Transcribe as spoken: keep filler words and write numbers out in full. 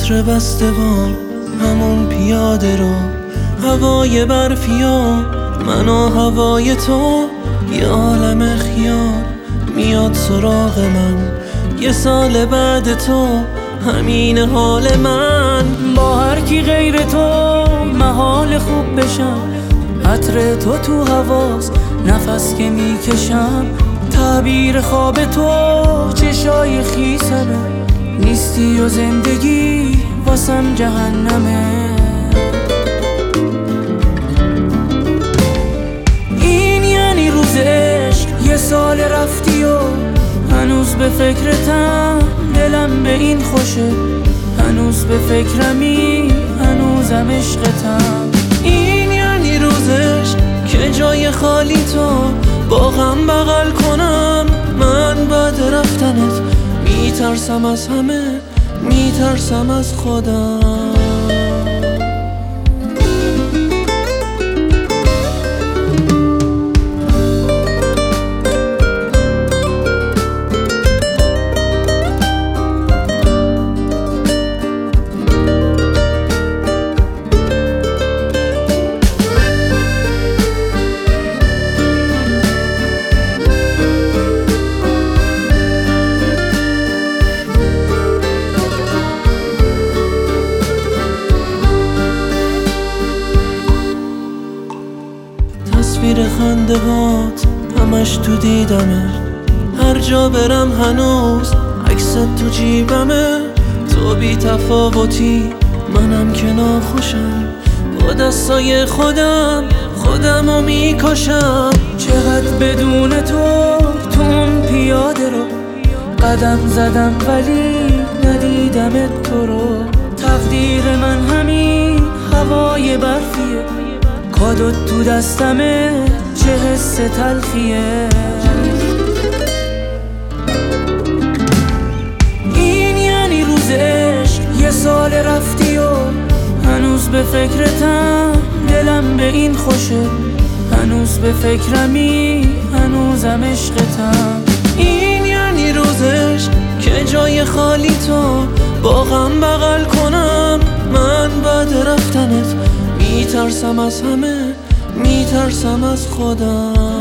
عطر بسته‌بار، همون پیاده رو، هوای برفی و من و هوای تو، یه عالم خیال میاد سراغ من. یه سال بعد تو همین حال من. با هر کی غیر تو محال خوب بشم، عطر تو تو حواس نفس که میکشم. تعبیر خواب تو چشای خیسمه، نیستی و زندگی واسم جهنمه. این یعنی روز عشق، یه سال رفتی و هنوز به فکرتم، دلم به این خوشه هنوز به فکرمی، هنوزم عشقتم. این یعنی روز عشق که جای خالی تو با غم بغل کنم. من بعد رفتنت میترسم از همه، میترسم از خودم. تصویر خنده هات همش تو دیدمه، هر جا برم هنوز عکست تو جیبمه. تو بی تفاوتی منم که ناخوشم، با دستای خودم خودمو میکشم. چقدر بدون تو تو اون پیاده رو قدم زدم ولی ندیدمت تو رو. تقدیر من همین هوای برفیه، کادوت تو دستمه چه حس تلخیه. این یعنی روز عشق، یه سال رفتی و هنوز به فکرتم، دلم به این خوشه هنوز به فکرمی، هنوزم عشقتم. این یعنی روز عشق که جای خالی تو با غم بغل کنم. من بعد رفتنت میترسم از همه، میترسم از خودم.